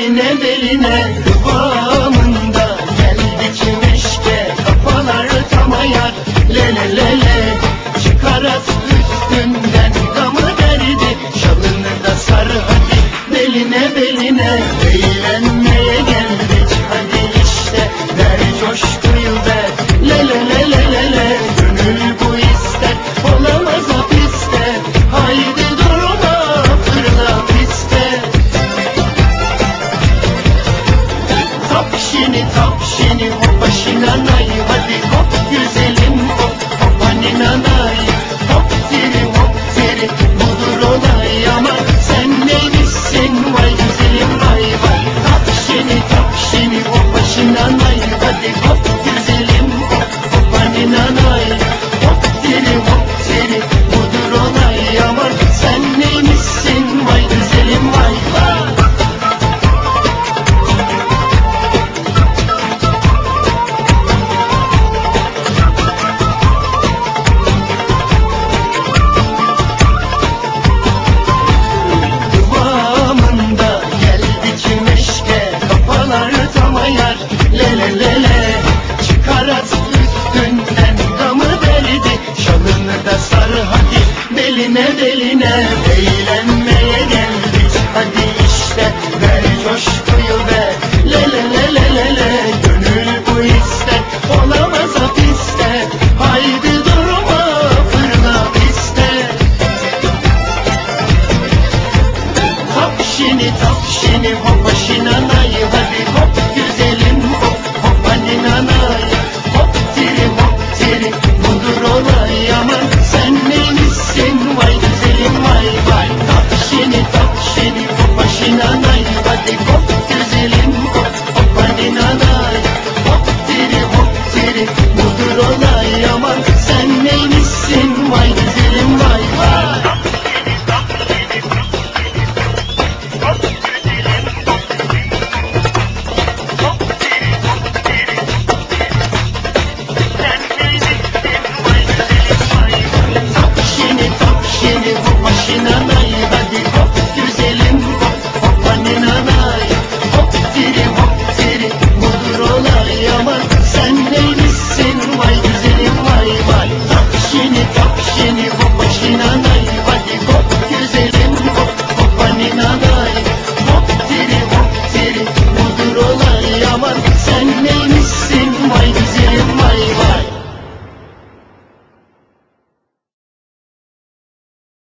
beline beline kıvamında geldi çimeşke, kafalar tam ayar. Lele lele çıkar at üstünden gamı derdi, şalını da sar hadi beline beline. Eğlenmeye geldik hadi işte, ver coşkuyu ver. Lele lele lele gönül bu ister, olamaz hapiste. Haydi durma fırla piste. Tapşini hoppa şinanay, hadi hop güzelim hop hoppa ninanay. Hop tiri budur olay, ama sen neymişsin vay güzelim vay vay. Tapşini hoppa şinanay, hadi hop güzelim hop hoppa ninanay. Hop tiri budur olay, ama sen neymişsin vay güzelim vay vay. Lele lele çıkar at üstünden gamı derdi, şalını da sar hadi beline beline.